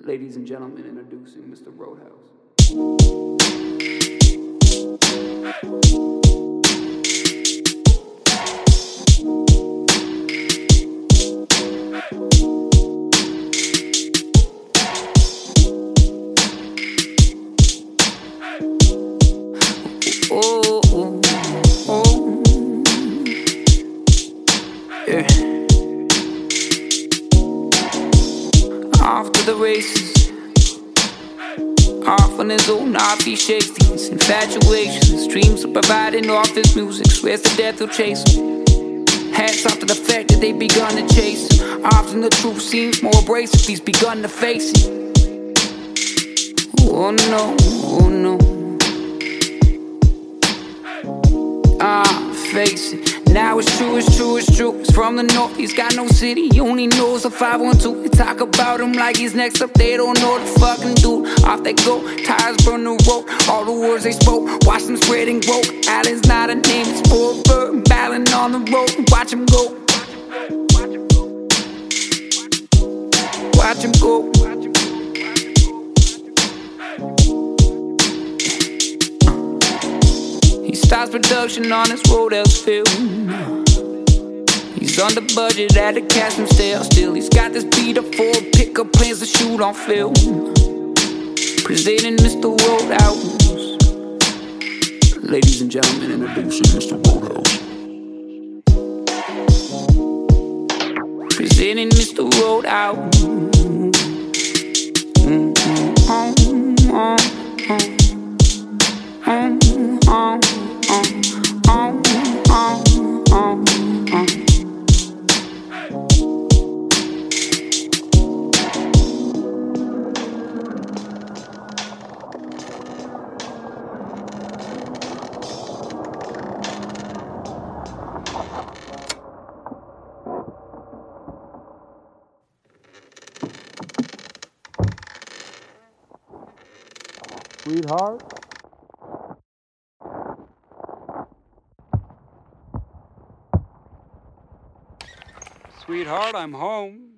Ladies and gentlemen, introducing Mr. Roadhouse. Oh, oh, oh. Yeah. Off to the races, off on his own, off he shakes these infatuations. Dreams of providing off his music, swears to death he'll chase him. Hats off to the fact that they begun to chase him. Often the truth seems more abrasive, he's begun to face it. Oh no, oh no. Face it. Now it's true, it's true, it's true. He's from the north, he's got no city, he only knows a 512. They talk about him like he's next up, they don't know the fucking dude. Off they go, tires burn the road. All the words they spoke, watch them spread and grow. Allen's not a name, it's for a bird, battling on the road. Watch him go, watch him go. He starts production on his Roadhouse film. He's under budget, had to catch him still. He's got this beat up for a pickup, plans to shoot on film. Presenting Mr. Roadhouse. Ladies and gentlemen, introducing Mr. Roadhouse. Presenting Mr. Roadhouse. Sweetheart? Sweetheart, I'm home.